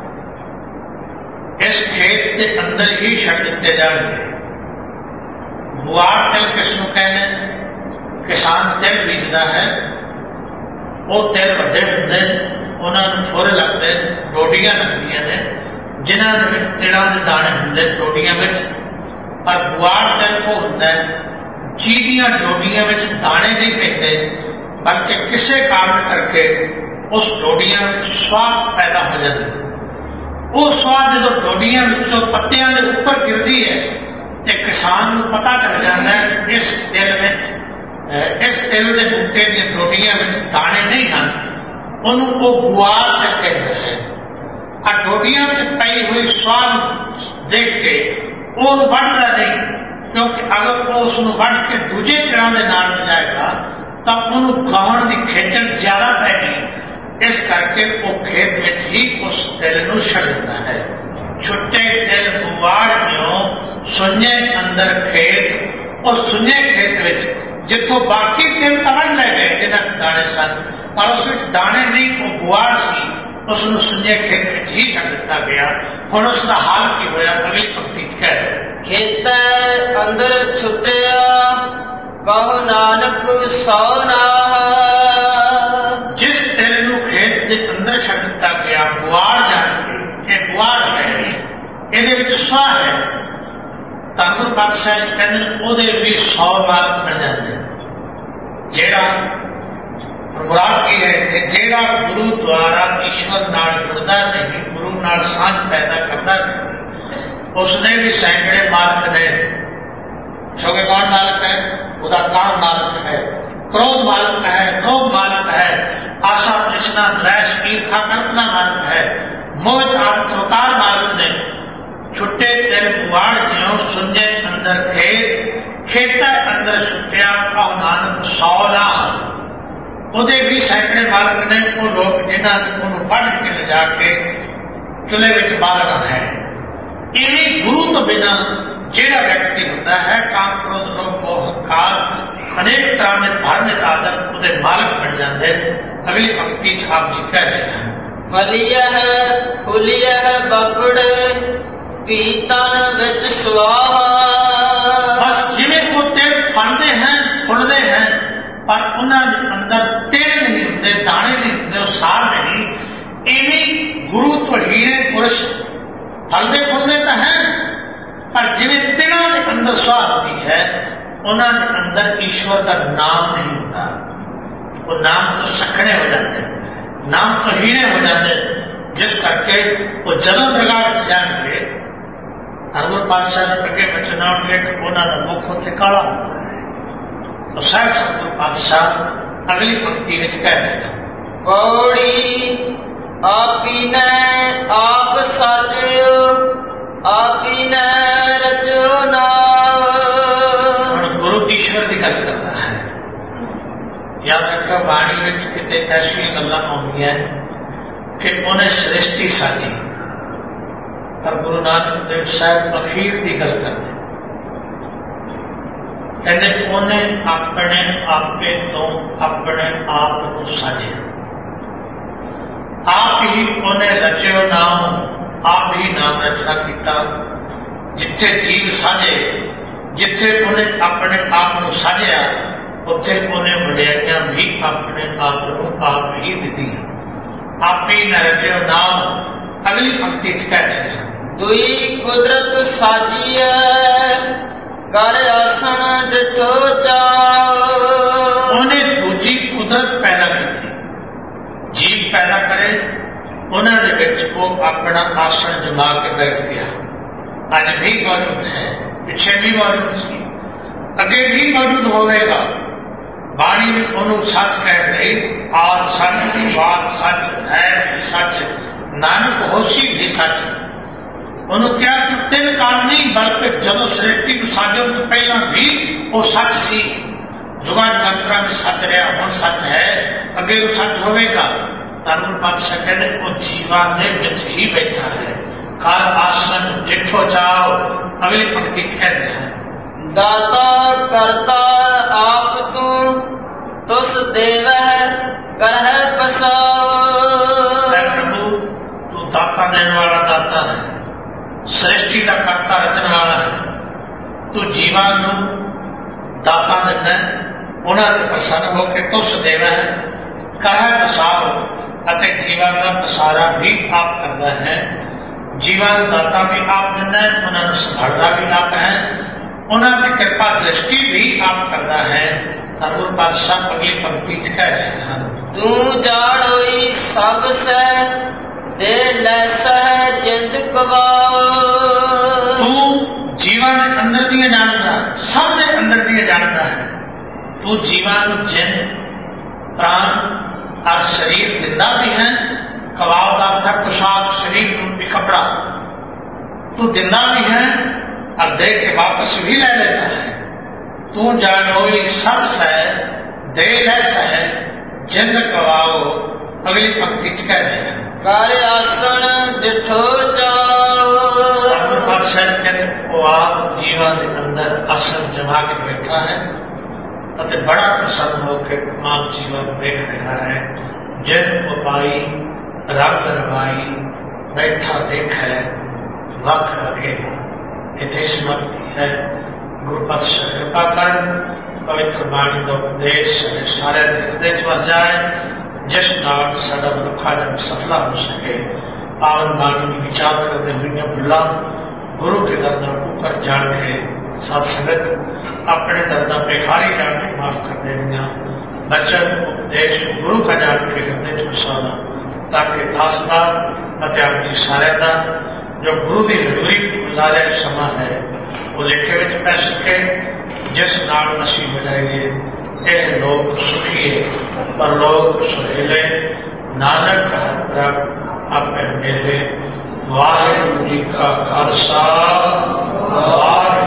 इस खेत के अंदर ही छड़ दिते जाएंगे। बुआड़ तिल किसनों कहने किसान तिल बीजता है वो तिल वड्डे होंगे उन्होंने फुर लगते डोडियां लगदियां ने जिन्होंने तिलों के दाने होंगे डोडियां में। पर बुआड़ तिल वो होंगे जिहदियां डोडियां में दाने नहीं पैंदे बल्कि किसी कारण करके उस डोडियां में स्वाद पैदा हो जाता है। वो स्वाद जो डोडियां विचों पत्तियां के ऊपर गिरती है तो किसान को पता चल जाता है कि इस तिल में इस तिल के बूटे की डोडियां में दाने नहीं हैं उनको बुआड़ तक कहते हैं। और डोडियां में पई हुई स्वाद देख के वो बढ़ता नहीं क्योंकि अगर वो उसको बढ़ के दूजे तिलों के नाल जाएगा ਤਾਂ ਉਹਨੂੰ ਗਾਉਣ ਦੀ ਖੇਚਲ ਜ਼ਿਆਦਾ ਪੈ ਗਈ। ਇਸ ਕਰਕੇ ਉਹ ਖੇਤ ਵਿੱਚ ਹੀ ਉਸ ਤਿਲ ਨੂੰ ਛੱਡ ਦਿੰਦਾ ਹੈ। ਛੁੱਟੇ ਤਿਲ ਬੁਆੜਿਓ ਸੁੰਨੇ ਅੰਦਰ ਖੇਤ। ਉਹ ਸੁੰਨੇ ਖੇਤ ਵਿੱਚ ਜਿੱਥੋਂ ਬਾਕੀ ਤਿਲ ਤਾਂ ਵੱਢ ਲੈ ਗਏ ਜਿਹਨਾਂ ਚ ਦਾਣੇ ਸਨ, ਪਰ ਉਸ ਵਿੱਚ ਦਾਣੇ ਨਹੀਂ, ਉਹ ਬੁਆੜ ਸੀ, ਉਸ ਨੂੰ ਸੁੰਨੇ ਖੇਤ ਵਿੱਚ ਹੀ ਛੱਡ ਦਿੱਤਾ ਗਿਆ। ਹੁਣ ਉਸ ਦਾ ਹਾਲ ਕੀ ਹੋਇਆ? ਅਗਲੀ ਪੰਕਤੀ ਚ ਕਹਿ ਰਹੇ, ਖੇਤੈ ਅੰਦਰ ਛੁੱਟਿਆ ਕਹੁ ਨਾਨਕ ਸੌ ਨਾਹ। ਜਿਸ ਤਿਲ ਨੂੰ ਖੇਤ ਦੇ ਅੰਦਰ ਛੱਡ ਦਿੱਤਾ ਗਿਆ ਬੁਆੜ ਜਾਣ ਕੇ, ਇਹ ਬੁਆੜ ਹੈ, ਇਹਦੇ ਵਿੱਚ ਸਵਾਹ ਹੈ, ਤਾਂ ਗੁਰੂ ਪਾਤਸ਼ਾਹ ਜੀ ਕਹਿੰਦੇ ਉਹਦੇ ਵੀ ਸੌ ਮਾਰਕ ਮਿਲ ਜਾਂਦੇ। ਜਿਹੜਾ ਮੁਰਾਦ ਕੀ ਹੈ ਇੱਥੇ? ਜਿਹੜਾ ਗੁਰੂ ਦੁਆਰਾ ਈਸ਼ਵਰ ਨਾਲ ਜੁੜਦਾ ਨਹੀਂ, ਗੁਰੂ ਨਾਲ ਸਾਂਝ ਪੈਦਾ ਕਰਦਾ ਨਹੀਂ, ਉਸਨੇ ਵੀ ਸੈਂਕੜੇ ਮਾਲਕ ਨੇ। ਕਿਉਂਕਿ ਕੌਣ ਮਾਲਕ ਹੈ? ਉਹਦਾ ਕਾਮ ਮਾਲਕ ਹੈ, क्रोध मालक है, लोभ मालक है, आशा तृष्णा द्वेष ईर्षा कल्पना मालक है, मोह आत्मकार मालक ने। छुट्टे तिल बुआड़ ज्यों सुंजे अंदर खेत, खेतर अंदर छुट्टिया कहो नानक सौ नाल। ਉਹਦੇ ਵੀ ਸੈਂਕੜੇ ਮਾਲਕ ਨੇ। ਉਹ ਲੋਕ ਜਿਨ੍ਹਾਂ ਨੇ ਉਹਨੂੰ ਵੱਢ ਕੇ ਲਿਜਾ ਕੇ ਚੁੱਲ੍ਹੇ ਵਿੱਚ ਬਾਲਣਾ ਹੈ। ਇਵੇਂ ਗੁਰੂ ਤੋਂ ਬਿਨਾਂ ਜਿਹੜਾ ਵਿਅਕਤੀ ਹੁੰਦਾ ਹੈ, ਕਾਮ ਕ੍ਰੋਧ ਲੋਭ ਮੋਹ ਹੰਕਾਰ ਅਨੇਕ ਤਰ੍ਹਾਂ ਦੇ ਧਾਰਮਿਕ ਆਦਤ ਉਹਦੇ ਮਾਲਕ ਬਣ ਜਾਂਦੇ। ਅਗਲੀ ਪੰਕਤੀ ਚ ਆਪ ਜੀ ਕਹਿ ਰਹੇ ਹਨ, ਵਲੀਅਹ ਫੁਲੀਅਹ ਬਪੜ ਪੀਤਨ ਵਿੱਚ ਸਵਾਹਾ। ਬਸ ਜਿਵੇਂ ਉਹ ਤਿਲ ਫਲਦੇ ਹਨ, ਫੁੱਲਦੇ ਹਨ, ਪਰ ਉਹਨਾਂ ਦੇ ਅੰਦਰ ਤਿਲ ਨਹੀਂ ਹੁੰਦੇ, ਦਾਣੇ ਨਹੀਂ ਹੁੰਦੇ, ਉਹ ਸਾਰ ਨਹੀਂ। ਇਵੇਂ ਗੁਰੂ ਤੋਂ ਹੀਰੇ ਪੁਰਸ਼ ਫਲਦੇ ਫੁੱਲਦੇ ਤਾਂ ਹੈ, ਪਰ ਜਿਵੇਂ ਤਿਲਾਂ ਦੇ ਅੰਦਰ ਸਵਾਹ ਹੁੰਦੀ ਹੈ, ਉਹਨਾਂ ਦੇ ਅੰਦਰ ਈਸ਼ਵਰ ਦਾ ਨਾਮ ਨਹੀਂ ਹੁੰਦਾ। ਉਹ ਨਾਮ ਤੋਂ ਸਖਣੇ ਹੋ ਜਾਂਦੇ, ਨਾਮ ਤੋਂ ਹੀਰੇ ਹੋ ਜਾਂਦੇ, ਜਿਸ ਕਰਕੇ ਉਹ ਜਦੋਂ ਦਰਗਾਹ ਵਿੱਚ ਜਾਣਗੇ, ਹਰਗੁਰ ਪਾਤਸ਼ਾਹ ਦੇ ਅੱਗੇ ਬਚਨਾ ਉੱਠੇ ਕਿ ਉਹਨਾਂ ਦਾ ਮੁੱਖ ਉੱਥੇ ਕਾਲਾ ਹੁੰਦਾ ਹੈ। तो साहब सतगुरु पातशाह अगली पंक्ति में कह रहे हैं, पौड़ी आपी ने आप साजो आपी ने रचो नाम। गुरु ईश्वर की गल करता है। याद रखो बाणी में कितने ऐसी गल्लां आउंदियां कि उन्हें सृष्टि साजी, पर गुरु नानक देव साहब अखीर की गल करते कहते उन्हें अपने आपे तो अपने आप को साझे, आप ही उन्हें रचो नाम, आप ही नाम रचना किया। जिथे जीव साझे, जिथे उन्हें अपने आप को साझिया, उत्थे उन्हें वड्याइयां भी अपने आप को आप ही दी। आप ही न रचो नाम। अगली पंक्ति च कह रहे हैं, दुई कुदरत साजिया कर आसन डिठो चाओ। उन्हें दूजी कुदरत पैदा की थी, जीव पैदा करे, उन्होंने विच वो अपना आसन जमा के बैठ गया। अज भी मौजूद है, पिछे भी मौजूद सी, अगे भी मौजूद होगा। बाणी ने उन्होंने सच कह गई, आज सच, बात सच है सच, नानक होशी भी सच। उन्होंने क्या कि तिल काल नहीं, बल्कि जब सृष्टि को साजो तो पहला भी वो सच सी। जुगा जंत्रा में सच रहा, हम सच है, अगे वो सच होगा। धर्म पातशाह कहते वो जीवा ने विच ही बैठा है। काल आसन जिठो चाओ। अगली पंक्ति कहते हैं, दाता करता आप तू तुस देव करह पसाओ। प्रभु तू दाता देने वाला दाता है, सृष्टि का करता रचने वाला है। तू जीवा नू दाता दिता, उन्होंने प्रसन्न होकर तुस देवा है, कह पसाओ, अते जीवन का पसारा भी आप करता है। जीवन दाता भी आप दिता है, उन्होंने संभालना भी आप है, उन्होंने कृपा दृष्टि भी आप करता है। हरगुर पातशाह अगली पंक्ति कह रहे हैं, तू जाड़ोई सब से दे लैसह जिंद कवाओ। तू जीवन अंदर दिए जानता, सब ने अंदर दिए जानता है। तू जीवन जिंद प्राण और शरीर जिंदा भी है। कवाओ का अर्थ पोशाक, शरीर रूपी कपड़ा। तू जिंदा भी है और देख के वापस भी ले लेता है। तू जानोई सब से दे लैस है जिंद गवाओ, अगली पंक्ति च कह रहे हैं कर आसन डिठो जाओ। वो आप जीवन के अंदर आसन जमा के बैठा है ਅਤੇ बड़ा प्रसन्न होकर तमाम जीवन देख रहा है। जिन उपाई रंग रवाई बैठा देख है वक्त रखे इतने समाप्ति है। गुरु पातशाह कृपा कर पवित्र बाणी का उपदेश सारे हृदय च वस जाए, जिस नाल साडा मनुखा जन्म सफला हो सके। पावन बाणी की विचार करते हुए भुला गुरु के दर्दा ऊपर जान के सत संगत अपने दर्दा बेखारी जान के माफ कर देना। बचन उपदेश गुरु का जान के हृदय च वसाना, ताकि दासदा ਅਤੇ ਆਪਣੀ ਸਾਰਿਆਂ ਦਾ जो गुरु की हजूरी गुजारे समा है वो लेखे में पै सके, जिस नाल असीं बजाइए ये लोग सुखी पर लोग सुहेले, नानक हर अपने मेले। वाहिगुरू जी का खालसा, वाहिगुरू